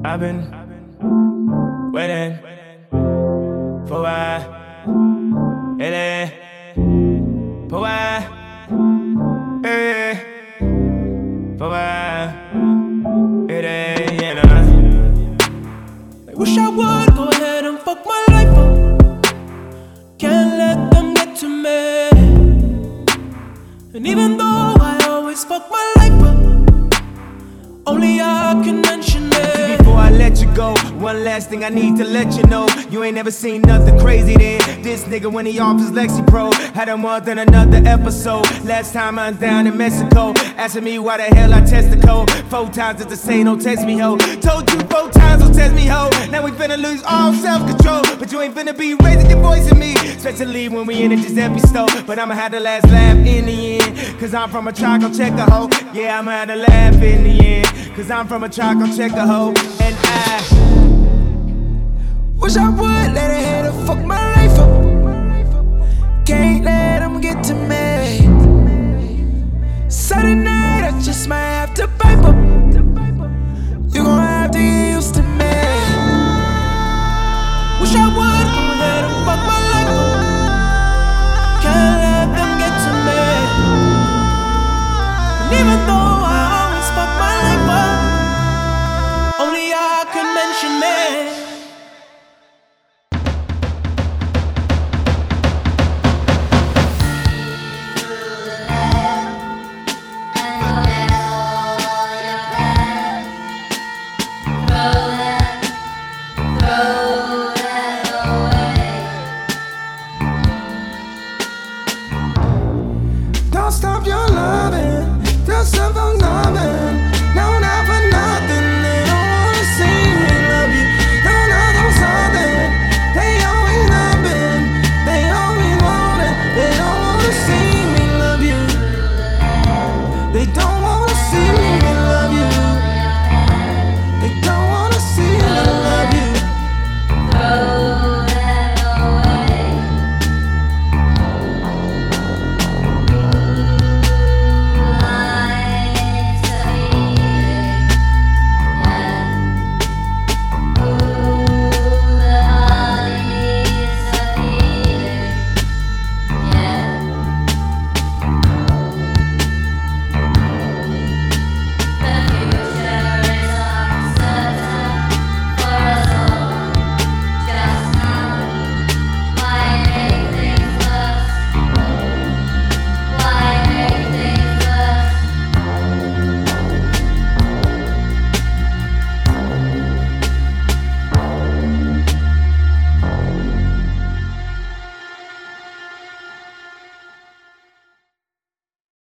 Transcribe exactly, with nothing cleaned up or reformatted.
I've been waiting for a while, waiting for a while, waiting for a while, waiting, you know. I wish I would go ahead and fuck my life up. Can't let them get to me. And even though I always fuck my life up, only I can mention it. Before I let you go, one last thing I need to let you know. You ain't never seen nothing crazy then. This nigga when he off his Lexi Pro had a more than another episode. Last time I was down in Mexico, asking me why the hell I test the code. Four times it's the same, don't test me ho. Told you four times, don't test me ho. Now we finna lose all self-control, but you ain't finna be raising your voice at me, especially when we in a Giuseppe store. But I'ma have the last laugh in the end, cause I'm from a Chaco checker hoe. Yeah, I'ma have to laugh in the end, cause I'm from a Chaco checker hoe. And I wish I would let a hater fuck my life up. Can't let them get to me. Saturday night I just might have to bite